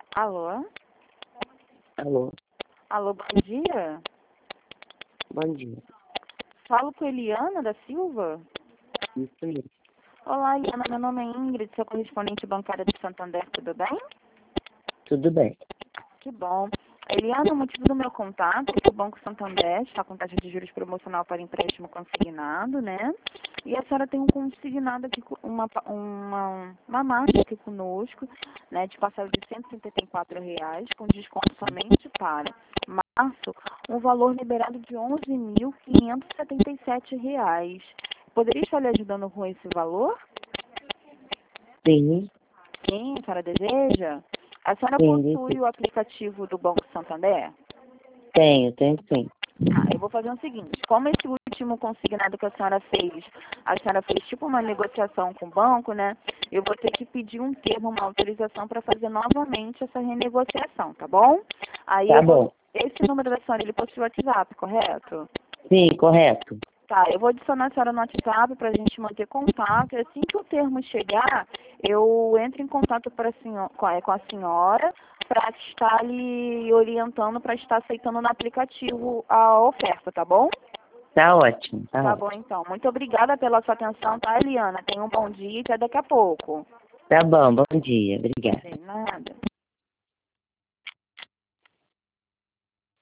Alô? Alô, Alô, bom dia. bom dia. Falo com Eliana da Silva? Isso aí. Olá, Eliana, meu nome é Ingrid, sou correspondente bancária do Santander, tudo bem? Tudo bem. Que bom. Eliana, o motivo do meu contato é que o Banco Santander está com taxa de juros promocional para empréstimo consignado, né? E a senhora tem um consignado aqui, uma marca aqui conosco, né, de parcela de R$ 174, com desconto somente para março, um valor liberado de R$ 11.577. Poderia estar lhe ajudando com esse valor? Sim, Sim, a senhora deseja? A senhora sim, possui o aplicativo do Banco Santander? tenho sim. Tá, eu vou fazer o seguinte, como esse último consignado que a senhora fez tipo uma negociação com o banco, né? Eu vou ter que pedir um termo, uma autorização para fazer novamente essa renegociação, tá bom? Aí Tá eu vou, bom. esse número da senhora, ele possui o WhatsApp, correto? Sim, correto. Tá, eu vou adicionar a senhora no WhatsApp para a gente manter contato. E assim que o termo chegar, eu entro em contato com a senhora para estar lhe orientando, para estar aceitando no aplicativo a oferta, tá bom? Tá ótimo, tá Tá ótimo. bom, então. Muito obrigada pela sua atenção, tá, Eliana? Tenha um bom dia e até daqui a pouco. Tá bom, bom dia. Obrigada. De nada.